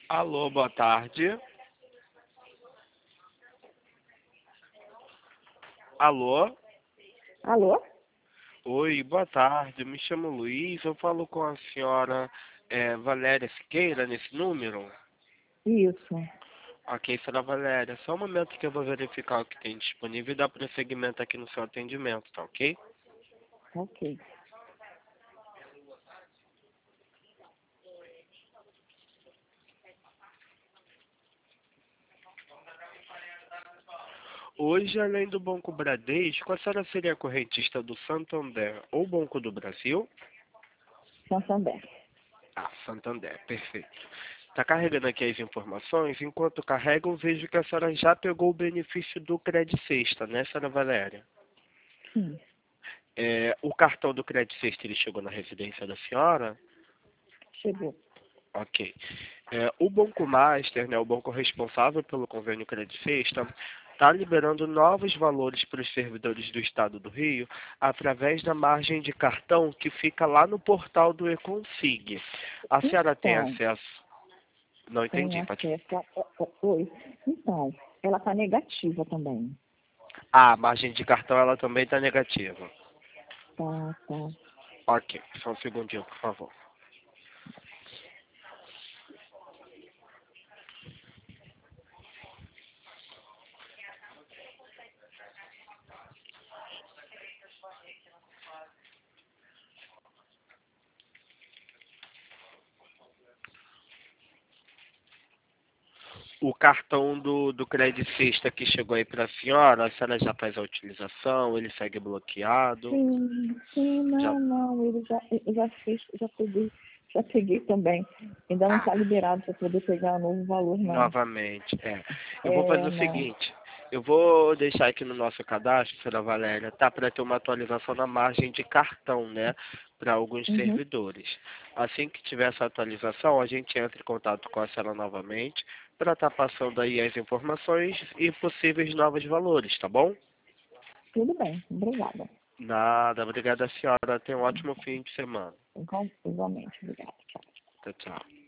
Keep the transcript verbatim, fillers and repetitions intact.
Alô, boa tarde. Alô? Alô? Oi, boa tarde. Eu me chamo Luiz. Eu falo com a senhora eh, Valéria Siqueira nesse número? Isso. Ok, senhora Valéria. Só um momento que eu vou verificar o que tem disponível e dar prosseguimento aqui no seu atendimento, tá ok? Ok. Hoje, além do Banco Bradesco, a senhora seria correntista do Santander ou Banco do Brasil? Santander. Ah, Santander, perfeito. Está carregando aqui as informações. Enquanto carrega, eu vejo que a senhora já pegou o benefício do Credit Sexta, né, senhora Valéria? Sim. É, o cartão do Credit Sexta, ele chegou na residência da senhora? Chegou. Ok. É, o Banco Master, né, o banco responsável pelo convênio Credit Sexta, está liberando novos valores para os servidores do Estado do Rio através da margem de cartão que fica lá no portal do Econsig. A senhora tem Então, acesso? Não tem entendi, pode... acesso a... a- a- Oi. Então, ela está negativa também. Ah, a margem de cartão ela também está negativa. Tá, tá. Ok, só um segundinho, por favor. O cartão do, do Credit Sexta que chegou aí para a senhora, a senhora já faz a utilização, ele segue bloqueado? Sim, sim, Já... não, não. Ele já, eu já fiz, já peguei, já peguei também. Ainda não Ah, está liberado para poder pegar novo valor, não. novamente, é. Eu vou fazer É, o não. seguinte, eu vou deixar aqui no nosso cadastro, senhora Valéria, tá, para ter uma atualização na margem de cartão, né, para alguns Uhum. servidores. Assim que tiver essa atualização, a gente entra em contato com a senhora novamente para estar passando aí as informações e possíveis novos valores, tá bom? Tudo bem. Obrigada. Nada, obrigada senhora, tenha um ótimo fim de semana. Igual- Igualmente. Obrigada. Tchau. Tchau, tchau.